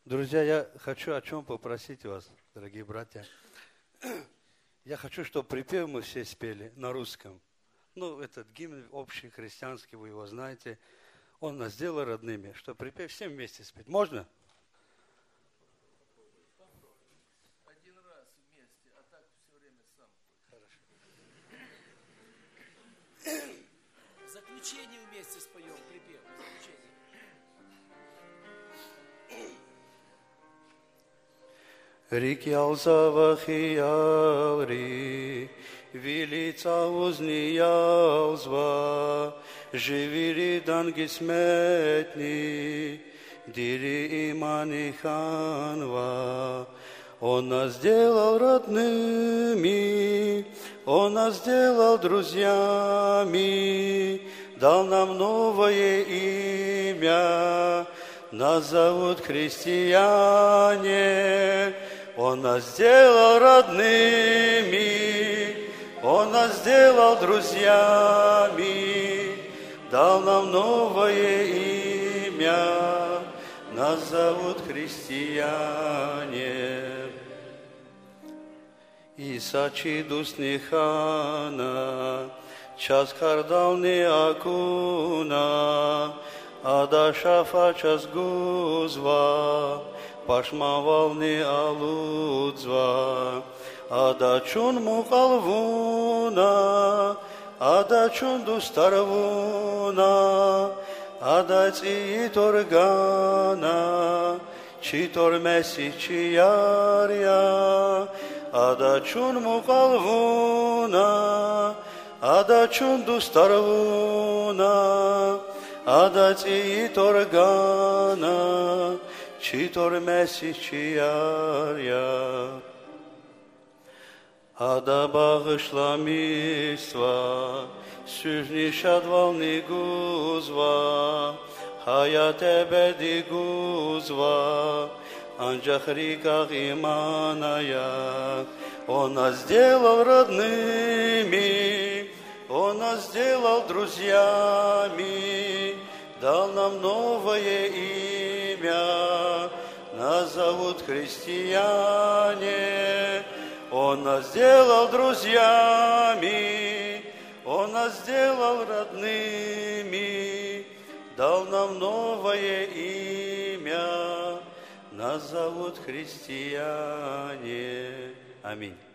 Друзья, я хочу о чем попросить вас, дорогие братья. Я хочу, чтобы припев мы все спели на русском. Ну, этот гимн общий, христианский, вы его знаете. Он нас сделал родными, что припев всем вместе спеть. Можно? Один раз вместе, а так все время сам. Хорошо. В заключение вместе споем припев. Рики алзавахияври, вилица узнияузва, живири данги сметни, дири имани ханва. Он нас сделал родными, Он нас сделал друзьями, дал нам новое имя, нас зовут христиане. Он нас сделал родными, Он нас сделал друзьями, дал нам новое имя, нас зовут христиане. Исачи дуснихана, час кардални акуна, ада шафа час гузва, пашмавални алудзва, ада чун мукалвуна, ада чун дустарвуна, ада циторгана, читор меси чияря, ада чун мукалвуна, ада чун дустарвуна, ада циторгана, читор меси чияря. Ада bağışlamışsa, süzni şadvalni guzva, hayat ebedi guzva, ancak риках иманая. Он нас сделал родными, Он нас сделал друзьями, дал нам новое имя, нас зовут христиане. Он нас сделал друзьями, Он нас сделал родными, дал нам новое имя, нас зовут христиане. Аминь.